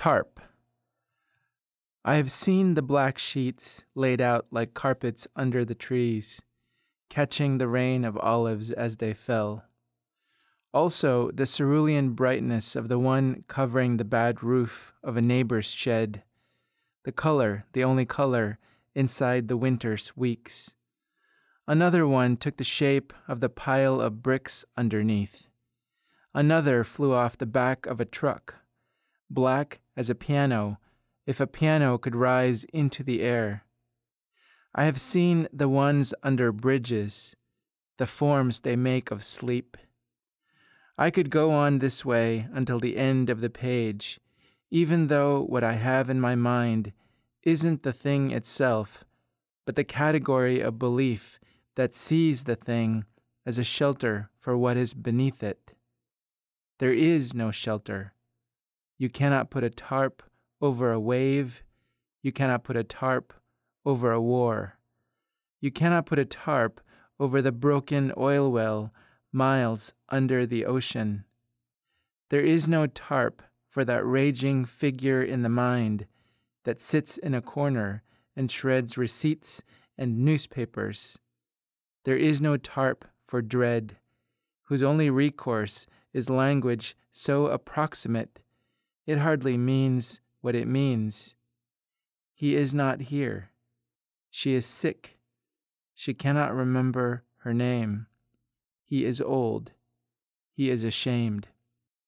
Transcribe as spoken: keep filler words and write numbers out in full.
Tarp. I have seen the black sheets laid out like carpets under the trees, catching the rain of olives as they fell. Also, the cerulean brightness of the one covering the bad roof of a neighbor's shed, the color, the only color, inside the winter's weeks. Another one took the shape of the pile of bricks underneath. Another flew off the back of a truck, black as a piano, if a piano could rise into the air. I have seen the ones under bridges, the forms they make of sleep. I could go on this way until the end of the page, even though what I have in my mind isn't the thing itself, but the category of belief that sees the thing as a shelter for what is beneath it. There is no shelter. You cannot put a tarp over a wave. You cannot put a tarp over a war. You cannot put a tarp over the broken oil well miles under the ocean. There is no tarp for that raging figure in the mind that sits in a corner and shreds receipts and newspapers. There is no tarp for dread, whose only recourse is language so approximate it hardly means what it means. He is not here. She is sick. She cannot remember her name. He is old. He is ashamed.